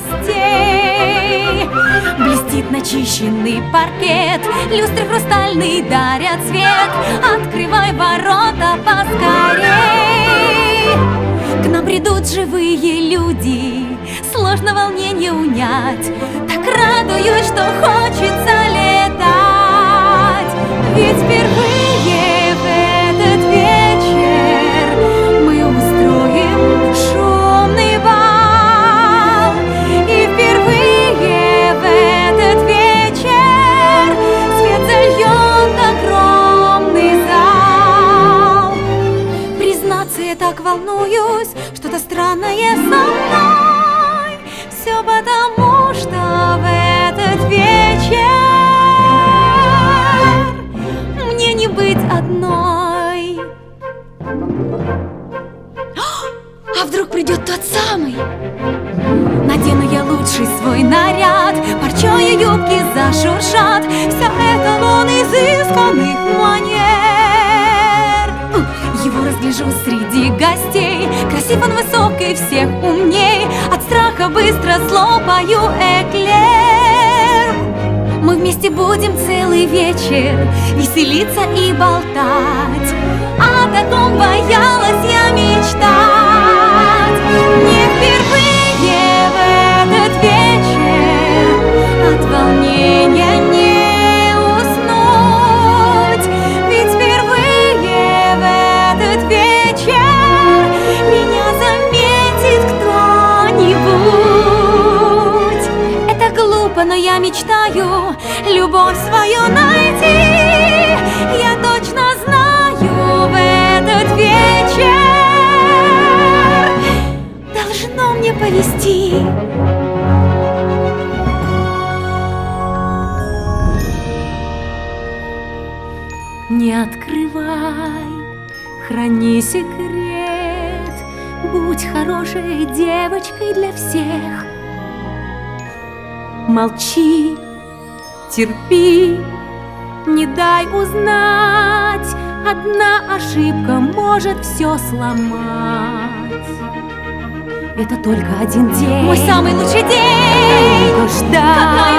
гостей. Блестит начищенный паркет, люстры хрустальные дарят свет. Открывай ворота поскорей. К нам придут живые люди, сложно волнение унять. Так радуюсь, что хочется летать. Ведь впервые в этот вечер мы устроим шумный бал. И впервые в этот вечер свет зальет огромный зал. Признаться, я так волнуюсь, что-то странное со мной. Все потому, что в этот вечер мне не быть одной. А вдруг придет тот самый? Надену я лучший свой наряд, парчою юбки зашуршат. Все это лун изысканных манер. Его разгляжу среди гостей, красив он высокий, всех умней. От страха быстро слопаю эклер. Мы вместе будем целый вечер веселиться и болтать. О таком боялась я мечтать. Не впервые в этот вечер от волнения не уснуть. Ведь впервые в этот вечер меня заметит кто-нибудь. Это глупо, но я мечтаю любовь свою найти. Я точно знаю, в этот вечер должно мне повезти. Не открывай, храни секрет, будь хорошей девочкой для всех. Молчи, терпи, не дай узнать. Одна ошибка может все сломать. Это только один день, мой самый лучший день. Долго ждать.